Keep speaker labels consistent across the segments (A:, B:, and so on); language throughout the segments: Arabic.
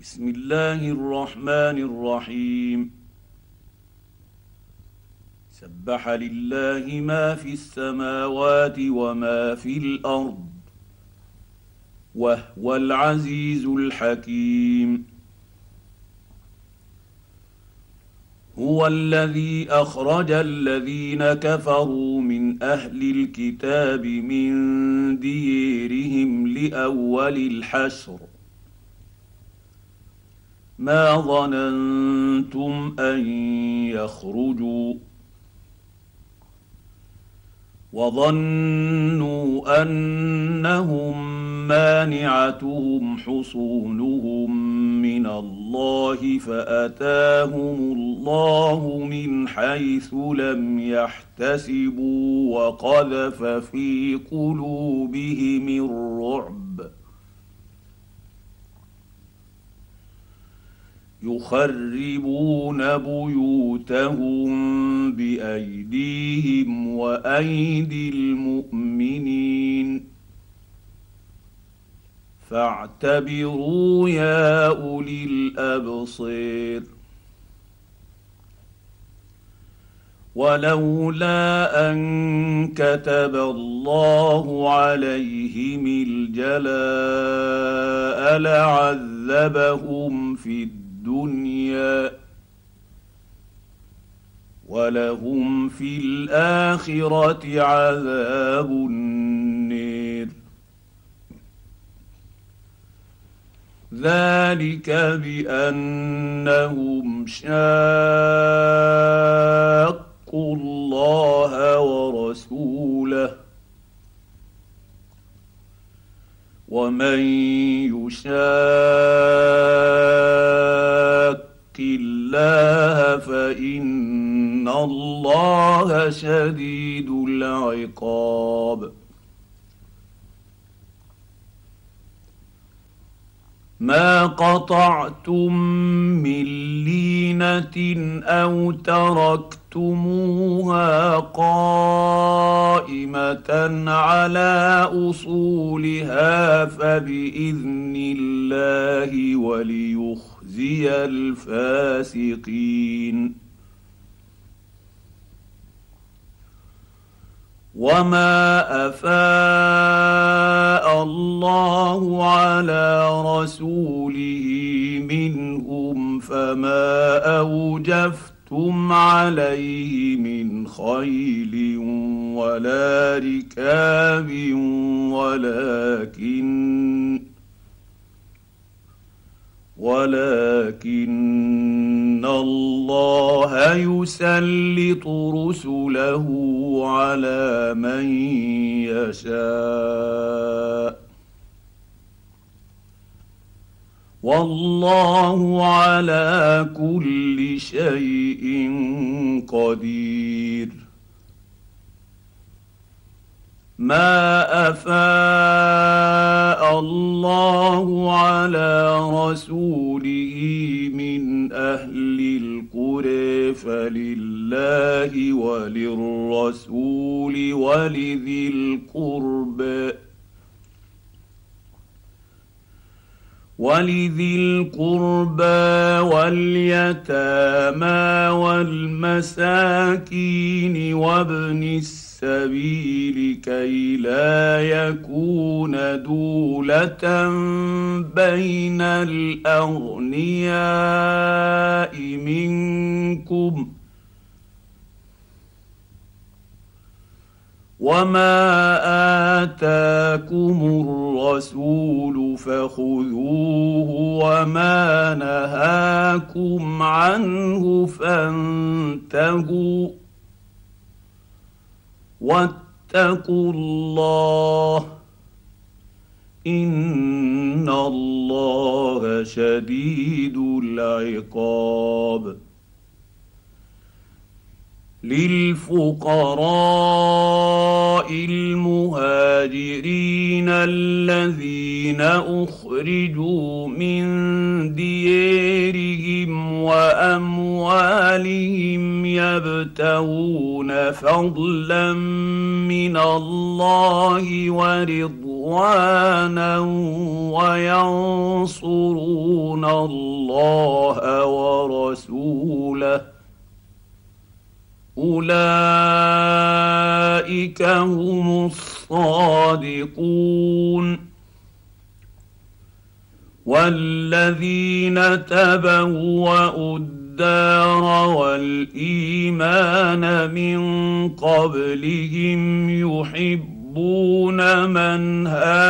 A: بسم الله الرحمن الرحيم. سبح لله ما في السماوات وما في الارض وهو العزيز الحكيم. هو الذي اخرج الذين كفروا من اهل الكتاب من ديرهم لاول الحشر ما ظننتم ان يخرجوا وظنوا انهم مانعتهم حصونهم من الله فاتاهم الله من حيث لم يحتسبوا وقذف في قلوبهم الرعب يخربون بيوتهم بايديهم وايدي المؤمنين فاعتبروا يا اولي الابصير. ولولا ان كتب الله عليهم الجلاء لعذبهم في الدنيا ولهم في الاخره عذاب النير. ذلك بانهم شاقوا الله ورسوله ومن يشاق الله فان الله شديد العقاب. ما قطعتم من لينه او تركتموها قائمه على اصولها فباذن الله وليخزي الفاسقين. وما افاء الله على رسوله منهم فما اوجفتم عليه من خيل ولا ركاب ولكن الله يسلط رسله على من يشاء والله على كل شيء قدير. ما افاء الله على رسوله من اهل القرى فلله وللرسول ولذي القربى واليتامى والمساكين وابن السبيل كي لا يكون دولة بين الأغنياء منكم وما آتاكم الرسول فخذوه وما نهاكم عنه فانتهوا واتقوا الله إن الله شديد العقاب. للفقراء المهاجرين الذين اخرجوا من ديارهم واموالهم يبتغون فضلا من الله ورضوانا واخوانا وينصرون الله ورسوله اولئك هم الصادقون. والذين تبوأوا الدار والايمان من قبلهم يحبون من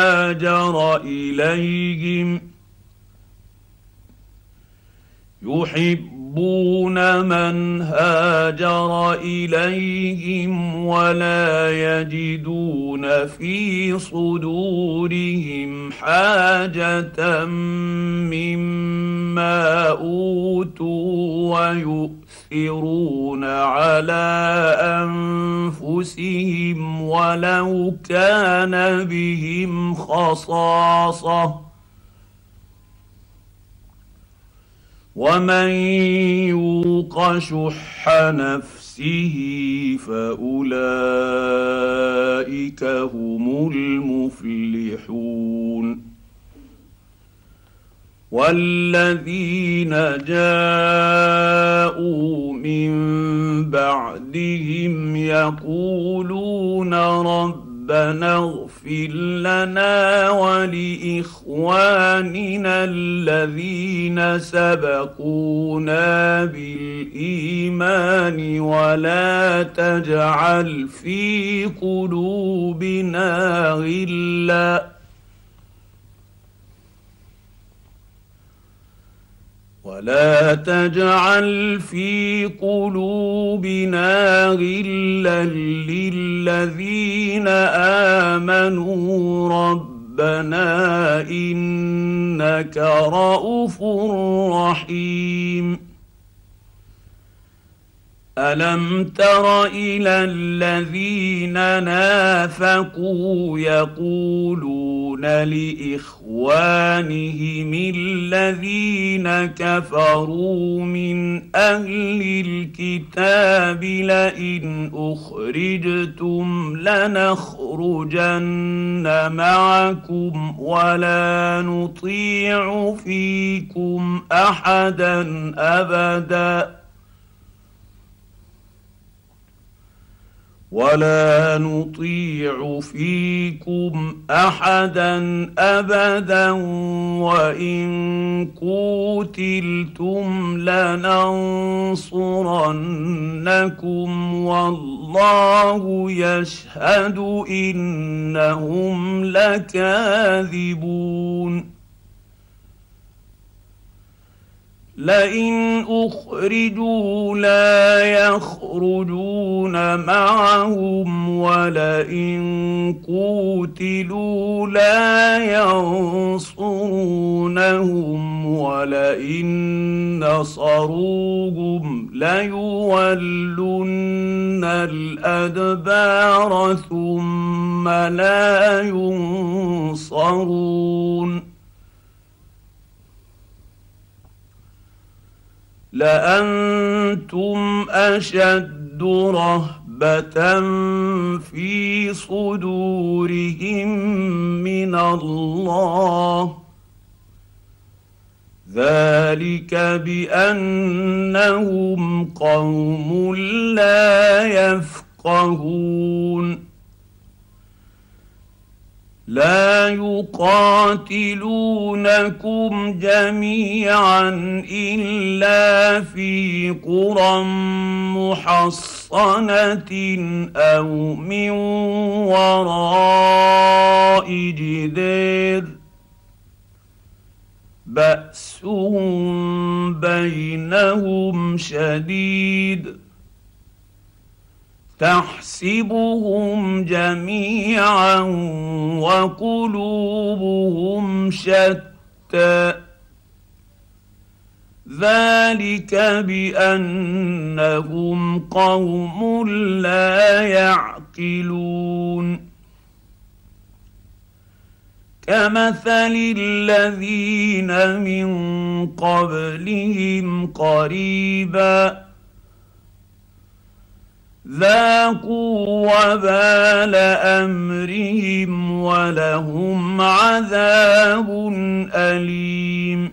A: هاجر إليهم ولا يجدون في صدورهم حاجة مما أوتوا ويؤثرون على أنفسهم ولو كان بهم خصاصة ومن يوق شح نفسه فأولئك هم المفلحون. والذين جاءوا من بعدهم يقولون ربنا اغفر لنا ولإخواننا الذين سبقونا بالإيمان ولا تجعل في قلوبنا غلا للذين آمنوا ربنا إنك رءوف رحيم. ألم تر إلى الذين نافقوا يقولون لإخوانهم الذين كفروا من أهل الكتاب لئن أخرجتم لنخرجن معكم ولا نطيع فيكم أحدا أبدا وإن قوتلتم لننصرنكم والله يشهد إنهم لكاذبون. لئن أخرجوا لا يخرجون معهم ولئن قوتلوا لا ينصرونهم ولئن نصروهم ليولن الأدبار ثم لا ينصرون. لأنتم أشد رهبة في صدورهم من الله ذلك بأنهم قوم لا يفقهون. لا يقاتلونكم جميعا إلا في قرى محصنة أو من وراء جدار بأسهم بينهم شديد تحسبهم جميعا وقلوبهم شتى ذلك بأنهم قوم لا يعقلون. كمثل الذين من قبلهم قريبا ذاقوا وبال امرهم ولهم عذاب اليم.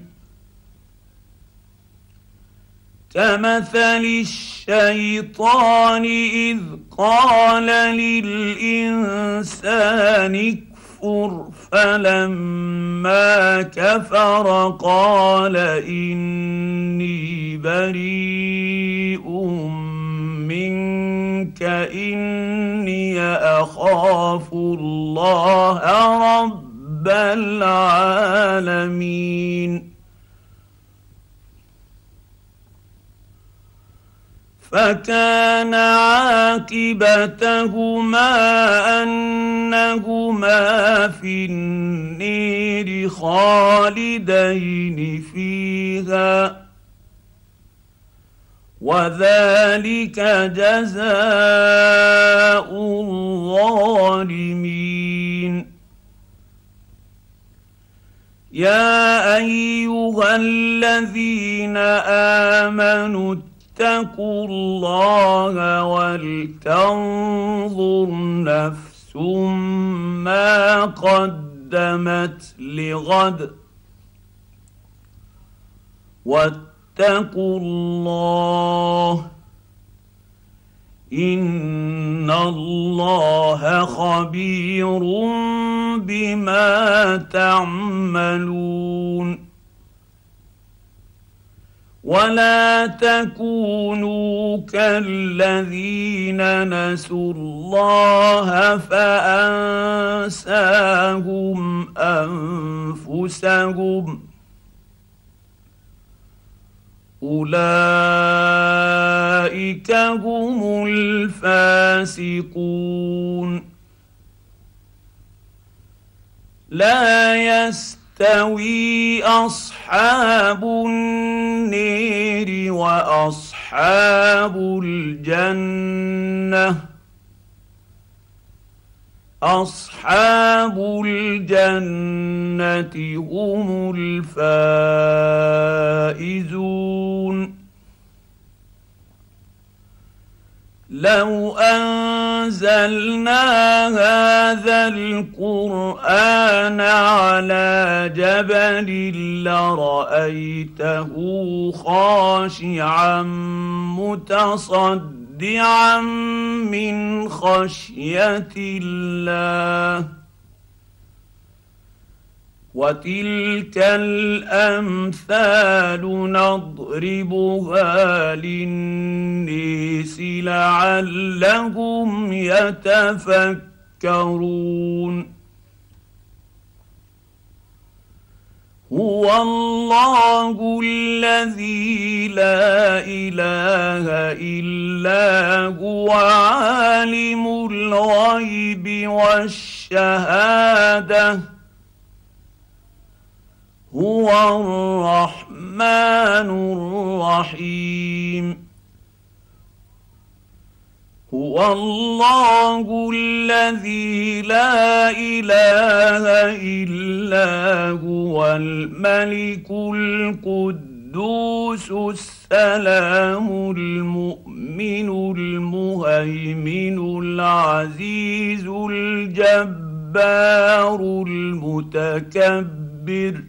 A: كمثل الشيطان اذ قال للانسان اكفر فلما كفر قال اني بريء منك اني اخاف الله رب العالمين. فكان عاقبتهما انهما في النير خالدين فيها وذلك جزاء الظالمين. يا ايها الذين امنوا اتقوا الله ولتنظر نفس ما قدمت لغد واتقوا الله ان الله خبير بما تعملون. ولا تكونوا كالذين نسوا الله فانساهم انفسهم اولئك هم الفاسقون. لا يستوي اصحاب النير واصحاب الجنه. اصحاب الجنه هم الفائزون. لو انزلنا هذا القران على جبل لرايته خاشعا متصدعا من خشيه الله. وتلك الامثال نضربها للناس لعلهم يتفكرون. هو الله الذي لا اله الا هو عالم الغيب والشهاده هو الرحمن الرحيم. هو الله الذي لا اله الا هو الملك القدوس السلام المؤمن المهيمن العزيز الجبار المتكبر.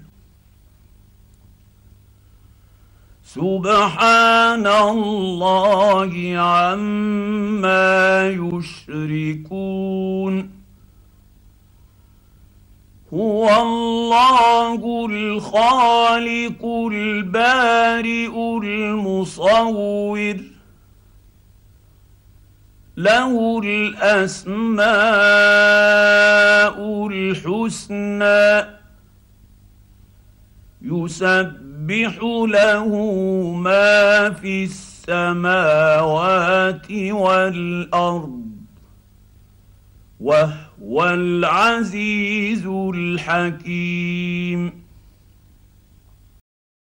A: سبحان الله عما يشركون. هو الله الخالق البارئ المصور له الاسماء الحسنى يسبح له ما في السماوات والارض وهو العزيز الحكيم.